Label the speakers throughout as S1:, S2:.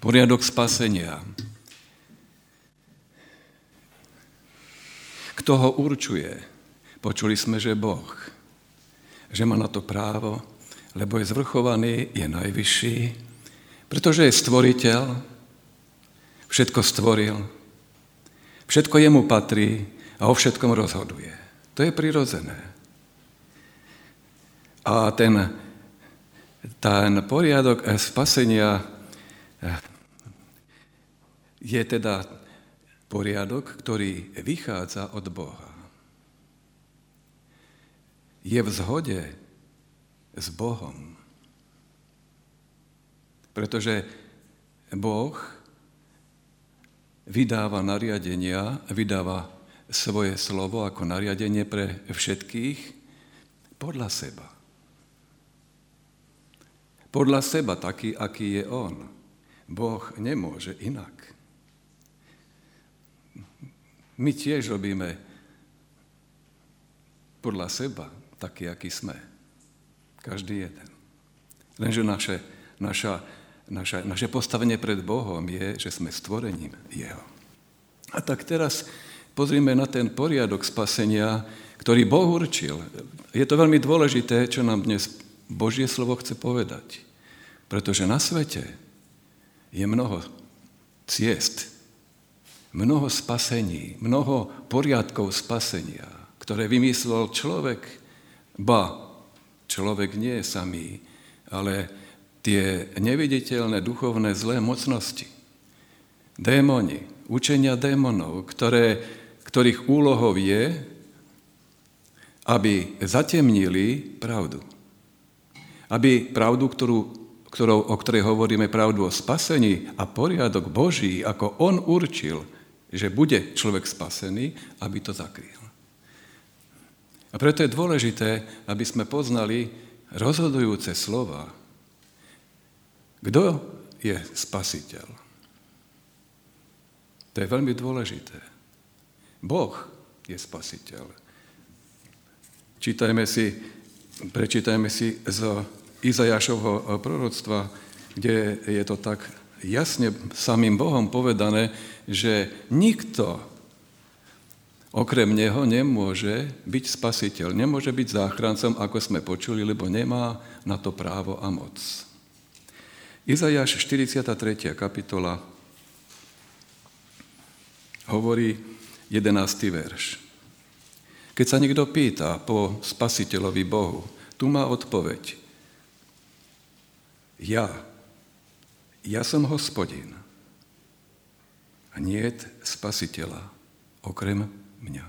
S1: Poriadok spasenia. Kto ho určuje? Počuli sme, že Boh. Že má na to právo, lebo je zvrchovaný, je najvyšší, pretože je stvoriteľ, všetko stvoril, všetko jemu patrí a o všetkom rozhoduje. To je prirodzené. A ten poriadok spasenia je teda poriadok, ktorý vychádza od Boha. Je v zhode s Bohom. Pretože Boh vydáva nariadenia, vydáva svoje slovo ako nariadenie pre všetkých podľa seba. Podľa seba taký, aký je on. Boh nemôže inak. My tiež robíme podľa seba taký, aký sme. Každý jeden. Lenže naše postavenie pred Bohom je, že sme stvorením Jeho. A tak teraz pozrime na ten poriadok spasenia, ktorý Boh určil. Je to veľmi dôležité, čo nám dnes Božie slovo chce povedať. Pretože na svete je mnoho ciest, mnoho spasení, mnoho poriadkov spasenia, ktoré vymyslel človek. Človek nie je samý, ale tie neviditeľné duchovné zlé mocnosti, démoni, učenia démonov, ktorých úlohou je, aby zatemnili pravdu. Aby pravdu, o ktorej hovoríme, pravdu o spasení a poriadok Boží, ako on určil, že bude človek spasený, aby to zakryl. A preto je dôležité, aby sme poznali rozhodujúce slova. Kto je spasiteľ? To je veľmi dôležité. Boh je spasiteľ. Prečítajme si z Izajašovho proroctva, kde je to tak jasne samým Bohom povedané, že nikto okrem neho nemôže byť spasiteľ, nemôže byť záchrancom, ako sme počuli, lebo nemá na to právo a moc. Izajáš 43. kapitola hovorí 11. verš. Keď sa niekto pýta po spasiteľovi Bohu, tu má odpoveď. Ja som Hospodin a niet spasiteľa okrem mňa.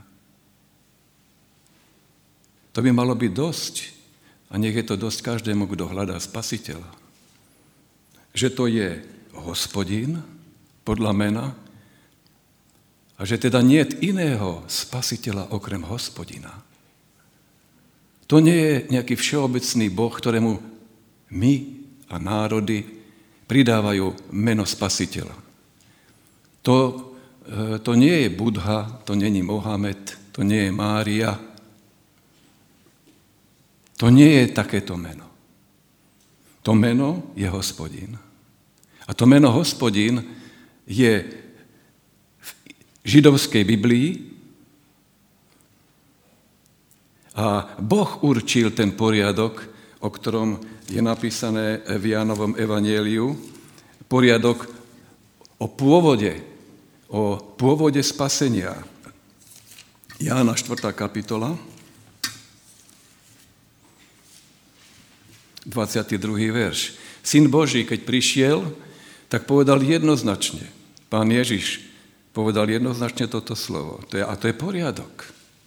S1: To by malo byť dosť a nech je to dosť každému, kto hľadá spasiteľa. Že to je Hospodin podľa mena a že teda niet iného spasiteľa okrem Hospodina. To nie je nejaký všeobecný Boh, ktorému my a národy pridávajú meno spasiteľa. To nie je Budha, to nie je Mohamed, to nie je Mária. To nie je takéto meno. To meno je Hospodin. A to meno Hospodin je v židovskej Biblii a Boh určil ten poriadok, o ktorom je napísané v Jánovom evanjeliu, poriadok o pôvode spasenia. Jána 4. kapitola, 22. verš. Syn Boží, keď prišiel, tak povedal jednoznačne, Pán Ježiš povedal jednoznačne toto slovo. A to je poriadok.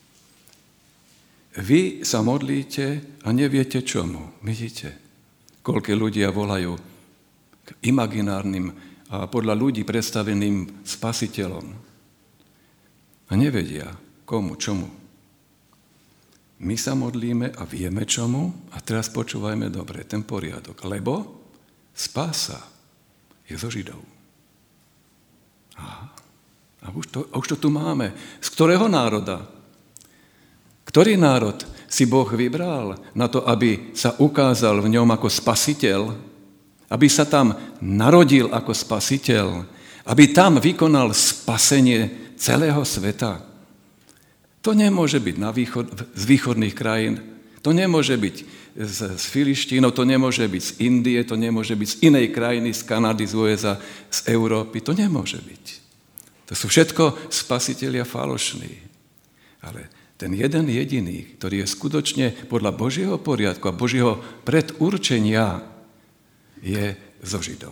S1: Vy sa modlíte a neviete čomu. Vidíte, koľko ľudia volajú k imaginárnym a podľa ľudí predstaveným spasiteľom. A nevedia komu, čomu. My sa modlíme a vieme čomu a teraz počúvajme dobre ten poriadok. Lebo spása je zo Židov. A už to tu máme. Z ktorého národa? Ktorý národ si Boh vybral na to, aby sa ukázal v ňom ako spasiteľ, aby sa tam narodil ako spasiteľ, aby tam vykonal spasenie celého sveta. To nemôže byť z východných krajín, to nemôže byť z Filištínov, to nemôže byť z Indie, to nemôže byť z inej krajiny, z Kanady, z USA, z Európy, to nemôže byť. To sú všetko spasitelia falošní. Ale ten jeden jediný, ktorý je skutočne podľa Božieho poriadku a Božieho predurčenia, je zo Židov.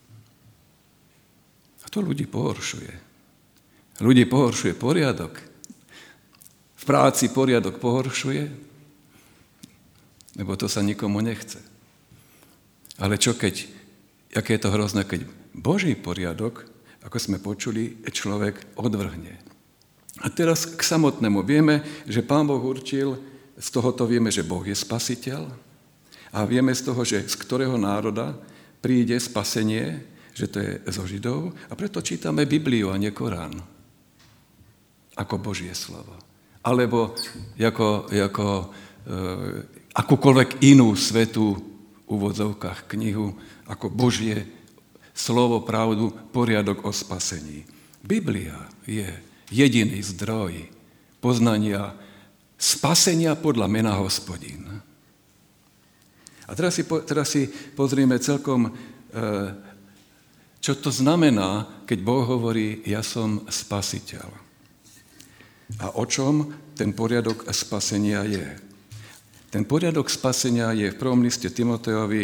S1: A to ľudí pohoršuje. Ľudí pohoršuje poriadok. V práci poriadok pohoršuje, lebo to sa nikomu nechce. Ale čo keď, aké je to hrozné, keď Boží poriadok, ako sme počuli, človek odvrhne. A teraz k samotnému. Vieme, že Pán Boh určil, z tohoto vieme, že Boh je spasiteľ a vieme z toho, že z ktorého národa príde spasenie, že to je zo Židov a preto čítame Bibliu a nie Korán ako Božie slovo. Alebo ako akúkoľvek inú svätú v úvodzovkách knihu ako Božie slovo, pravdu, poriadok o spasení. Biblia je jediný zdroj poznania spasenia podľa mena Hospodin. A teraz si pozrieme celkom, čo to znamená, keď Boh hovorí, ja som spasiteľ. A o čom ten poriadok spasenia je? Ten poriadok spasenia je v prvom liste Timotejovi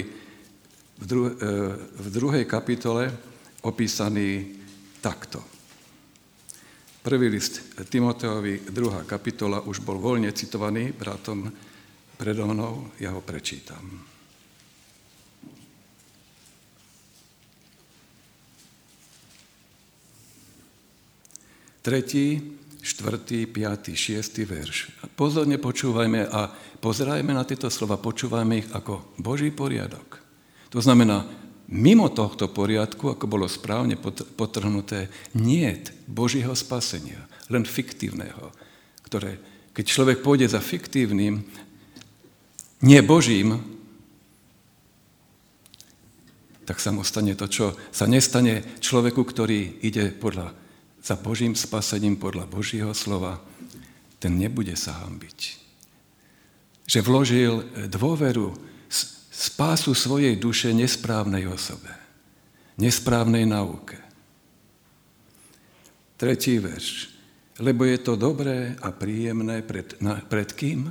S1: v 2. kapitole opísaný takto. Prvý list Timotejovi, 2. kapitola, už bol voľne citovaný bratom predo mnou, ja ho prečítam. Tretí, 4., 5., 6. verš. Pozorne počúvajme a pozerajme na tieto slova, počúvajme ich ako Boží poriadok. To znamená, mimo tohto poriadku, ako bolo správne podtrhnuté, niet Božieho spasenia, len fiktívneho, ktoré, keď človek pôjde za fiktívnym, nie Božím, tak sa mu stane to, čo sa nestane človeku, ktorý ide za Božím spasením podľa Božieho slova, ten nebude sa hanbiť. Že vložil dôveru, spásu svojej duše nesprávnej osobe, nesprávnej nauke. 3. verš. Lebo je to dobré a príjemné pred kým?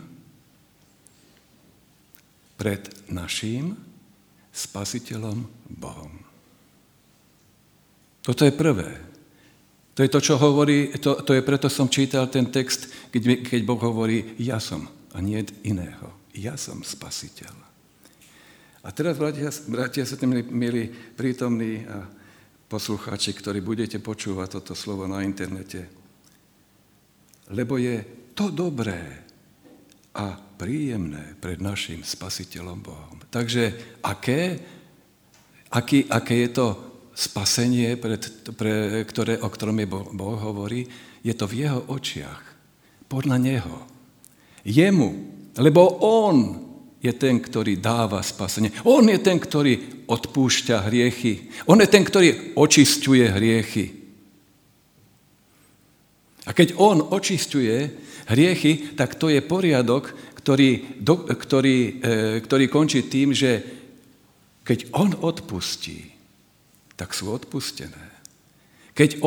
S1: Pred naším spasiteľom Bohom. Toto je prvé. To je to, čo hovorí, to je preto som čítal ten text, keď Boh hovorí, ja som a nie iného. Ja som spasiteľ. A teraz, bratia sa milí prítomní a poslucháči, ktorí budete počúvať toto slovo na internete. Lebo je to dobré a príjemné pred našim spasiteľom Bohom. Takže aké je to spasenie, o ktorom je Boh hovorí, je to v jeho očiach, podľa neho. Jemu, lebo on je ten, ktorý dáva spasenie. On je ten, ktorý odpúšťa hriechy. On je ten, ktorý očisťuje hriechy. A keď on očisťuje hriechy, tak to je poriadok, ktorý končí tým, že keď on odpustí, tak sú odpustené. Keď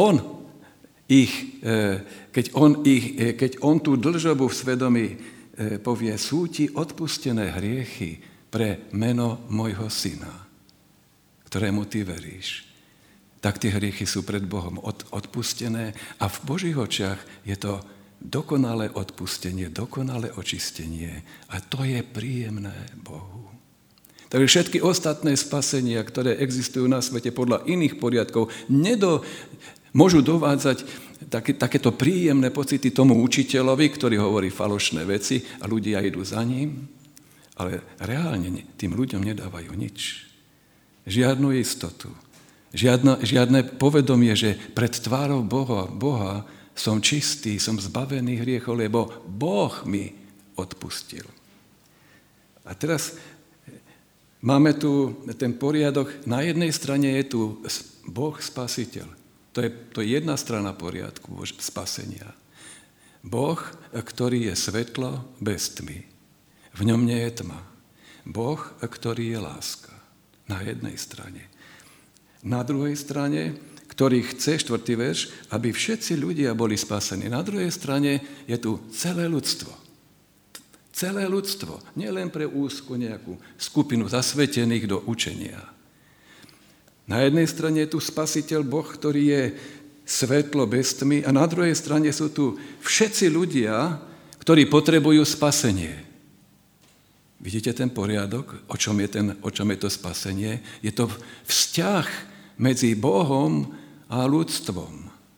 S1: on tú dlžobu v svedomí povie, sú ti odpustené hriechy pre meno mojho syna, ktorému ty veríš, tak tie hriechy sú pred Bohom odpustené a v Božích očiach je to dokonalé odpustenie, dokonalé očistenie a to je príjemné Bohu. Takže všetky ostatné spasenia, ktoré existujú na svete podľa iných poriadkov, môžu dovádzať takéto príjemné pocity tomu učiteľovi, ktorý hovorí falošné veci a ľudia idú za ním, ale reálne tým ľuďom nedávajú nič. Žiadnu istotu, žiadne povedomie, že pred tvárou Boha som čistý, som zbavený hriechov, lebo Boh mi odpustil. A teraz Máme tu ten poriadok, na jednej strane je tu Boh Spasiteľ. To je jedna strana poriadku spasenia. Boh, ktorý je svetlo bez tmy. V ňom nie je tma. Boh, ktorý je láska. Na jednej strane. Na druhej strane, ktorý chce, 4. verš, aby všetci ľudia boli spasení. Na druhej strane je tu celé ľudstvo. Celé ľudstvo. Nielen pre úzku nejakú skupinu zasvetených do učenia. Na jednej strane je tu Spasiteľ Boh, ktorý je svetlo bez tmy, a na druhej strane sú tu všetci ľudia, ktorí potrebujú spasenie. Vidíte ten poriadok? O čom je to spasenie? Je to vzťah medzi Bohom a ľudstvom.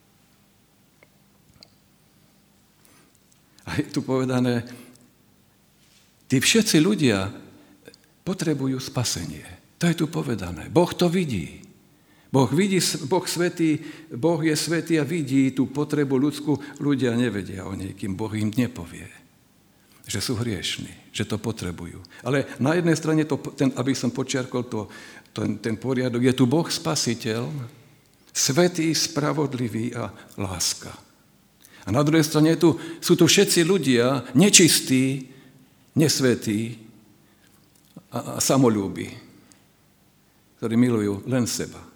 S1: A je tu povedané, tí všetci ľudia potrebujú spasenie. To je tu povedané. Boh to vidí. Boh je svätý a vidí tú potrebu ľudskú. Ľudia nevedia o nej, kým Boh im nepovie, že sú hriešni, že to potrebujú. Ale na jednej strane, aby som podčiarkol ten poriadok, je tu Boh Spasiteľ, svätý, spravodlivý a láska. A na druhej strane sú tu všetci ľudia, nečistí, nesvätí a samolúbi, ktorí milujú len seba.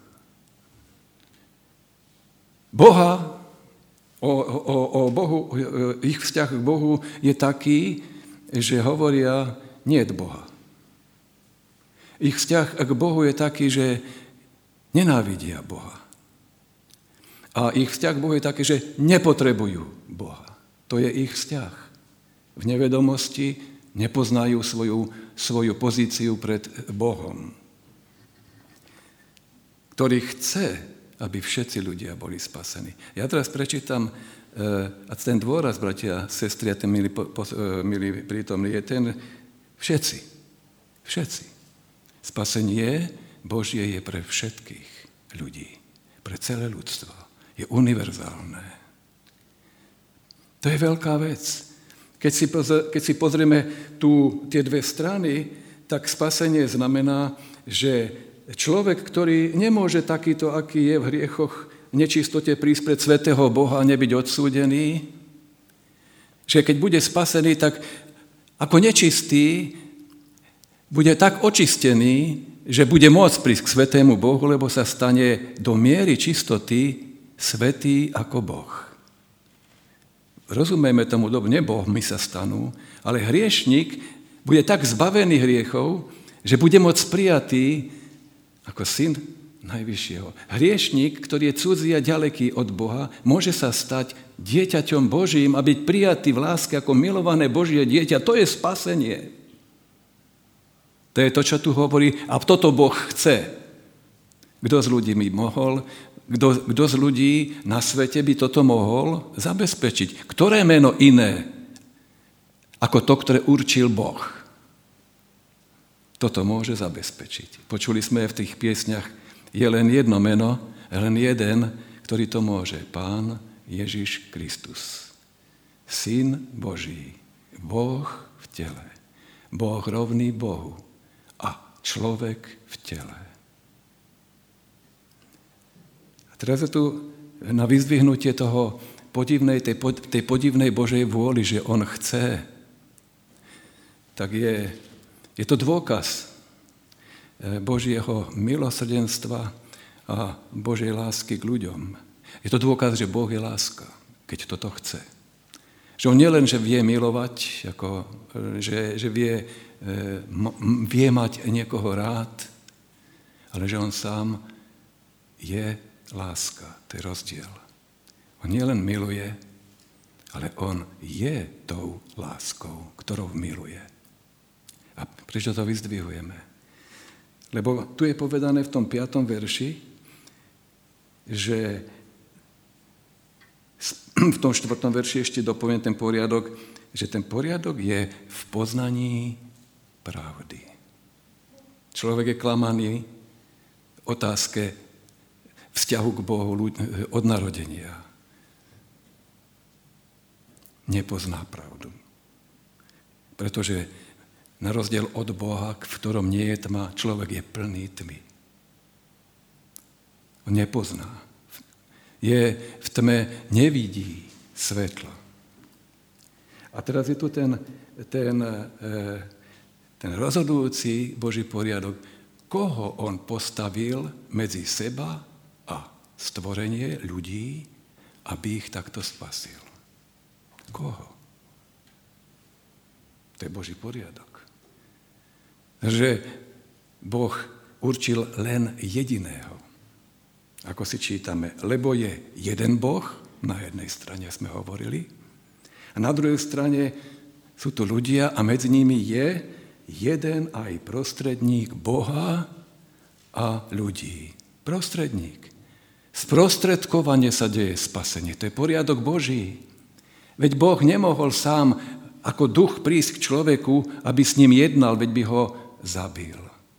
S1: Boha, o Bohu, ich vzťah k Bohu je taký, že hovoria, nie je Boha. Ich vzťah k Bohu je taký, že nenávidia Boha. A ich vzťah k Bohu je taký, že nepotrebujú Boha. To je ich vzťah. V nevedomosti nepoznajú svoju pozíciu pred Bohom, ktorý chce, aby všetci ľudia boli spasení. Ja teraz prečítam, a ten dôraz, bratia, sestry, a ten milí prítomný, je ten všetci. Všetci. Spasenie Božie je pre všetkých ľudí, pre celé ľudstvo. Je univerzálne. To je veľká vec. Keď si pozrieme tie dve strany, tak spasenie znamená, že človek, ktorý nemôže takýto, aký je v hriechoch, v nečistote prísť pred svätého Boha a nebyť odsúdený, že keď bude spasený, tak ako nečistý bude tak očistený, že bude môcť prísť k svätému Bohu, lebo sa stane do miery čistoty svätý ako Boh. Rozumieme tomu dobu, nebohmi sa stanú, ale hriešnik bude tak zbavený hriechov, že bude môcť prijatý ako syn Najvyššieho. Hriešnik, ktorý je cudzí a ďaleký od Boha, môže sa stať dieťaťom Božím a byť prijatý v láske ako milované Božie dieťa. To je spasenie. To je to, čo tu hovorí. A toto Boh chce. Kto z ľudí by mohol? Kto z ľudí na svete by toto mohol zabezpečiť? Ktoré meno iné ako to, ktoré určil Boh? Toto môže zabezpečiť. Počuli sme v tých piesňach, je len jedno meno, len jeden, ktorý to môže. Pán Ježiš Kristus. Syn Boží. Boh v tele. Boh rovný Bohu. A človek v tele. A teraz je tu na vyzdvihnutie tej podivnej Božej vôli, že on chce. Tak je to dôkaz Božieho milosrdenstva a Božej lásky k ľuďom. Je to dôkaz, že Boh je láska, keď toto chce. Že on nielen, že vie milovať, že vie mať niekoho rád, ale že on sám je láska. To je rozdiel. On nielen miluje, ale on je tou láskou, ktorou miluje. A prečo to vyzdvihujeme? Lebo tu je povedané v tom 5. verši, že v tom 4. verši ešte dopoviem ten poriadok, že ten poriadok je v poznaní pravdy. Človek je klamaný v otázke vzťahu k Bohu od narodenia. Nepozná pravdu. Pretože Na rozdiel od Boha, v ktorom nie je tma, človek je plný tmy. On nepozná. Je v tme, nevidí svetlo. A teraz je tu ten rozhodujúci Boží poriadok. Koho on postavil medzi seba a stvorenie ľudí, aby ich takto spasil? Koho? To je Boží poriadok. Že Boh určil len jediného. Ako si čítame, lebo je jeden Boh, na jednej strane sme hovorili, a na druhej strane sú tu ľudia a medzi nimi je jeden aj prostredník Boha a ľudí. Prostredník. Sprostredkovanie sa deje spasenie. To je poriadok Boží. Veď Boh nemohol sám ako duch prísť k človeku, aby s ním jednal, veď by ho zabil.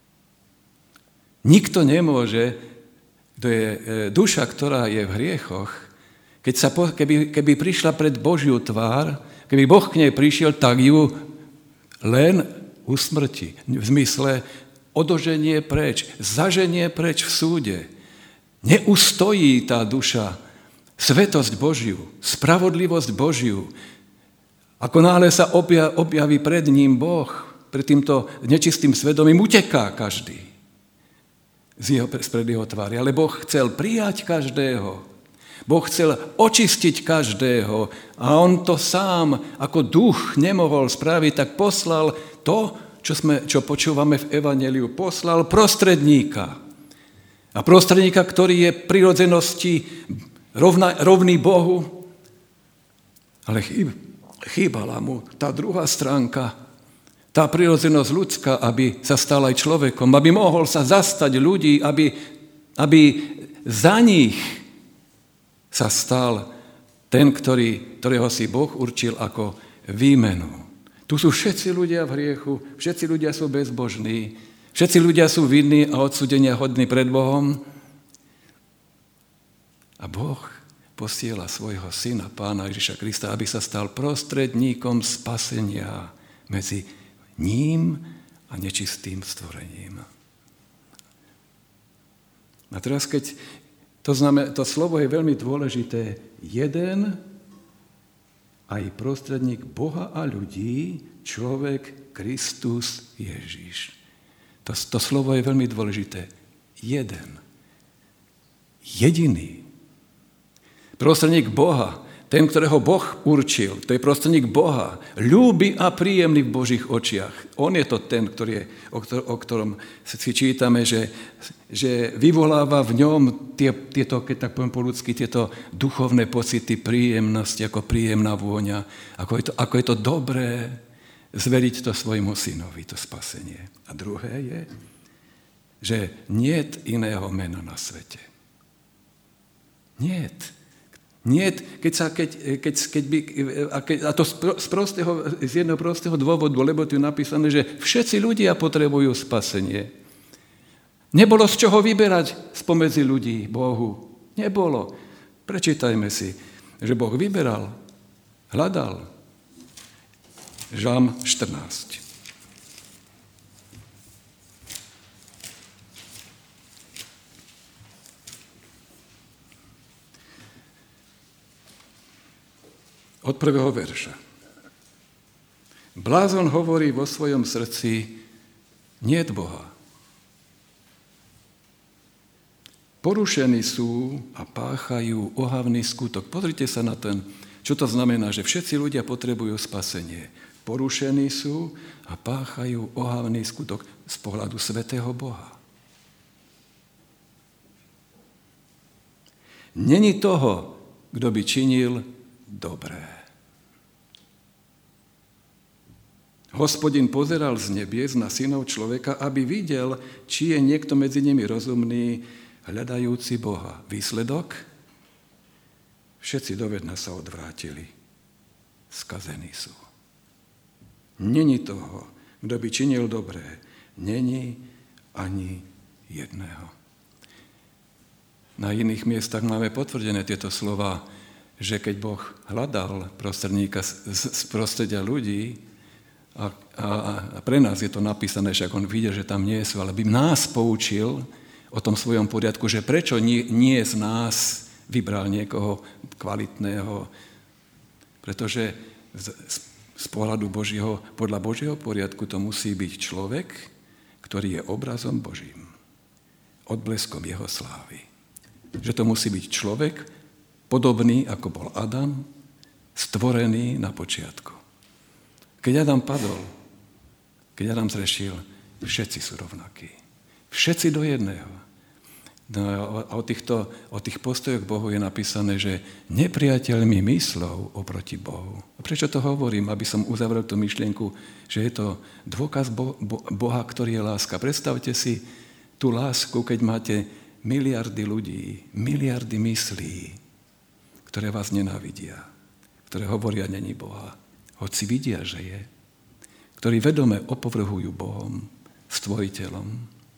S1: Nikto nemôže, to je duša, ktorá je v hriechoch, keby prišla pred Božiu tvár, keby Boh k nej prišiel, tak ju len usmrti. V zmysle odoženie preč, zaženie preč v súde. Neustojí tá duša svetosť Božiu, spravodlivosť Božiu. Ako náhle sa objaví pred ním Boh, pred týmto nečistým svedomím, uteká každý spred jeho tvári. Ale Boh chcel prijať každého. Boh chcel očistiť každého a on to sám ako duch nemohol spraviť, tak poslal to, čo počúvame v Evanjeliu. Poslal prostredníka. A prostredníka, ktorý je v prirodzenosti rovný Bohu, ale chýbala mu tá druhá stránka, tá prirodzenosť ľudská, aby sa stal aj človekom, aby mohol sa zastať ľudí, aby za nich sa stal ten, ktorého si Boh určil ako výmenu. Tu sú všetci ľudia v hriechu, všetci ľudia sú bezbožní, všetci ľudia sú vinní a odsúdenia hodní pred Bohom. A Boh posiela svojho syna, Pána Ježiša Krista, aby sa stal prostredníkom spasenia medzi ním a nečistým stvorením. A teraz, keď to slovo je veľmi dôležité, jeden aj prostredník Boha a ľudí, človek Kristus Ježiš. To slovo je veľmi dôležité. Jeden. Jediný. Prostredník Boha, ten, ktorého Boh určil, to je prostredník Boha, ľúby a príjemný v Božích očiach. On je to ten, o ktorom si čítame, že vyvoláva v ňom tieto, keď tak poviem po ľudsky, tieto duchovné pocity príjemnosti, ako príjemná vôňa, ako je to dobré zveriť to svojmu synovi, to spasenie. A druhé je, že niet iného mena na svete. Niet. Nie, a to z jedného prostého dôvodu, lebo tu je napísané, že všetci ľudia potrebujú spasenie. Nebolo z čoho vyberať spomedzi ľudí Bohu. Nebolo. Prečítajme si, že Boh vyberal, hľadal. Žalm 14. Od prvého verša. Blázon hovorí vo svojom srdci, niet Boha. Porušení sú a páchajú ohavný skutok. Pozrite sa na ten, čo to znamená, že všetci ľudia potrebujú spasenie. Porušení sú a páchajú ohavný skutok z pohľadu svätého Boha. Není toho, kto by činil dobré. Hospodin pozeral z nebies na synov človeka, aby videl, či je niekto medzi nimi rozumný, hľadajúci Boha. Výsledok? Všetci dovedna sa odvrátili. Skazení sú. Není toho, kto by činil dobré. Není ani jedného. Na iných miestach máme potvrdené tieto slova, že keď Boh hľadal prostredníka z prostredia ľudí, A pre nás je to napísané, však on vidie, že tam nie sú, ale by nás poučil o tom svojom poriadku, že prečo nie z nás vybral niekoho kvalitného, pretože z pohľadu Božieho, podľa Božieho poriadku to musí byť človek, ktorý je obrazom Božím, odbleskom jeho slávy. Že to musí byť človek podobný, ako bol Adam, stvorený na počiatku. Keď Adam padol, keď Adam zrešil, všetci sú rovnakí. Všetci do jedného. No a o tých postojoch k Bohu je napísané, že nepriateľ mi myslov oproti Bohu. A prečo to hovorím? Aby som uzavrel tú myšlienku, že je to dôkaz Boha, ktorý je láska. Predstavte si tú lásku, keď máte miliardy ľudí, miliardy myslí, ktoré vás nenávidia, ktoré hovoria, není Boha. Hoci vidia, že je, ktorí vedome opovrhujú Bohom, stvoriteľom.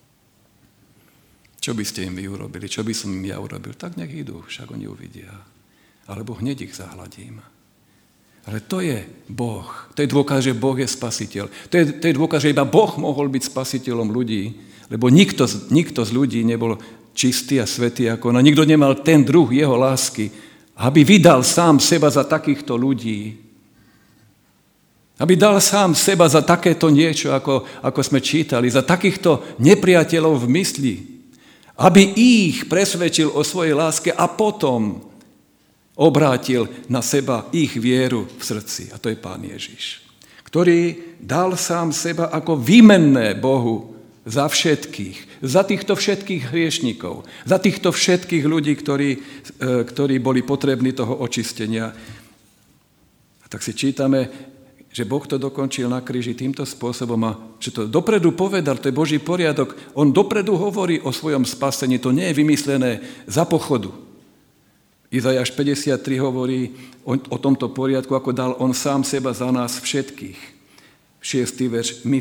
S1: Čo by ste im vy urobili? Čo by som im ja urobil? Tak nech idú, však oni uvidia. Alebo hneď ich zahladím. Ale to je Boh. To je dôkaz, že Boh je spasiteľ. To je dôkaz, že iba Boh mohol byť spasiteľom ľudí, lebo nikto z ľudí nebol čistý a svätý ako on. Nikto nemal ten druh jeho lásky, aby vydal sám seba za takýchto ľudí. Aby dal sám seba za takéto niečo, ako sme čítali, za takýchto nepriateľov v mysli. Aby ich presvedčil o svojej láske a potom obrátil na seba ich vieru v srdci. A to je Pán Ježiš, ktorý dal sám seba ako výmenné Bohu za všetkých, za týchto všetkých hriešnikov, za týchto všetkých ľudí, ktorí boli potrební toho očistenia. A tak si čítame, že Boh to dokončil na kríži týmto spôsobom a že to dopredu povedal, to je Boží poriadok. On dopredu hovorí o svojom spasení, to nie je vymyslené za pochodu. Izajáš 53 hovorí o tomto poriadku, ako dal on sám seba za nás všetkých. 6. verš, my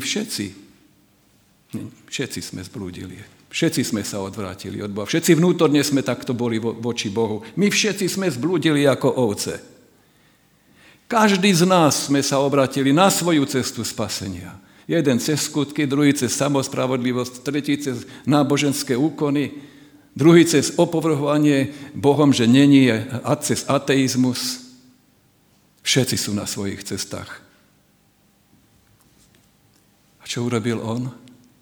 S1: všetci sme zblúdili, všetci sme sa odvrátili od Boha, všetci vnútorne sme takto boli voči Bohu. My všetci sme zblúdili ako ovce. Každý z nás sme sa obratili na svoju cestu spasenia. Jeden cez skutky, druhý cez samospravodlivosť, tretí cez náboženské úkony, druhý cez opovrhovanie Bohom, že není, a cez ateizmus. Všetci sú na svojich cestách. A čo urobil on?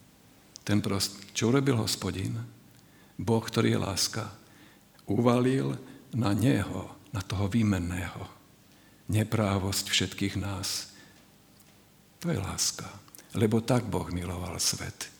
S1: Čo urobil Hospodin? Boh, ktorý je láska, uvalil na neho, na toho výmenného, neprávosť všetkých nás. To je láska. Lebo tak Boh miloval svet.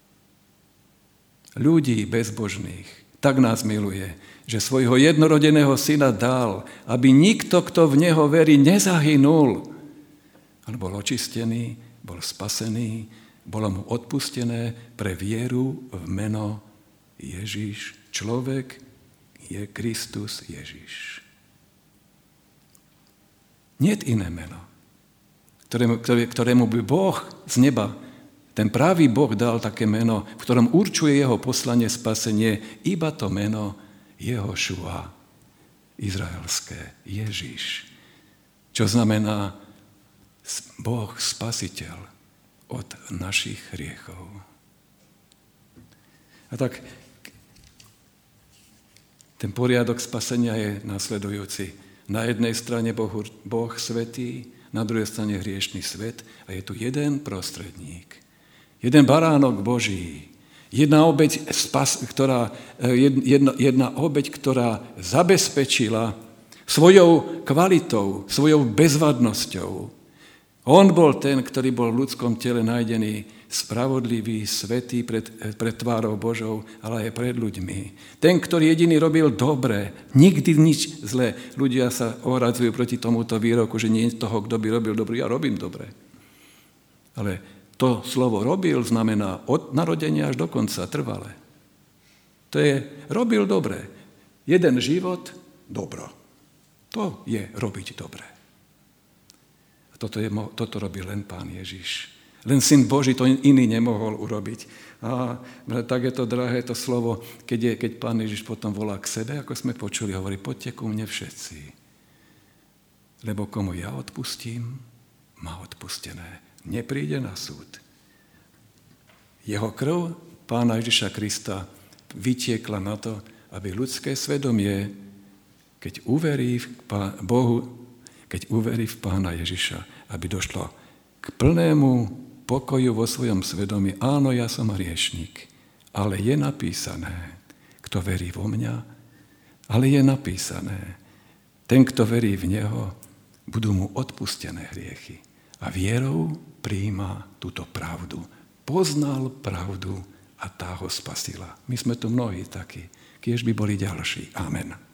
S1: Ľudí bezbožných tak nás miluje, že svojho jednorodeného syna dal, aby nikto, kto v neho verí, nezahynul, ale bol očistený, bol spasený, bolo mu odpustené pre vieru v meno Ježiš. Človek je Kristus Ježiš. Niet iné meno, ktorému by Boh z neba, ten pravý Boh dal také meno, v ktorom určuje jeho poslanie spasenie, iba to meno Jehošua, izraelské, Ježiš. Čo znamená Boh spasiteľ od našich hriechov. A tak ten poriadok spasenia je nasledujúci. Na jednej strane Boh svätý, na druhej strane hriešný svet a je tu jeden prostredník. Jeden baránok Boží. Jedna obeť, ktorá zabezpečila svojou kvalitou, svojou bezvadnosťou. On bol ten, ktorý bol v ľudskom tele nájdený spravodlivý, svätý pred tvárou Božou, ale aj pred ľuďmi. Ten, ktorý jediný robil dobre, nikdy nič zlé. Ľudia sa ohradzujú proti tomuto výroku, že nie je toho, kto by robil dobre. Ja robím dobre. Ale to slovo robil znamená od narodenia až do konca, trvale. To je robil dobre. Jeden život, dobro. To je robiť dobre. A toto robil len Pán Ježiš. Len Syn Boží to iný nemohol urobiť. A tak je to drahé to slovo, keď Pán Ježiš potom volá k sebe, ako sme počuli, hovorí, poďte ku mne všetci. Lebo komu ja odpustím, má odpustené. nepríde na súd. Jeho krv Pána Ježiša Krista vytiekla na to, aby ľudské svedomie, keď uverí v Bohu, keď uverí v Pána Ježiša, aby došlo k plnému pokoju vo svojom svedomí. Áno, ja som hriešnik, ale je napísané, kto verí vo mňa, ale je napísané, ten, kto verí v Neho, budú mu odpustené hriechy. A vierou prijíma túto pravdu. Poznal pravdu a tá ho spasila. My sme tu mnohí takí, kiež by boli ďalší. Amen.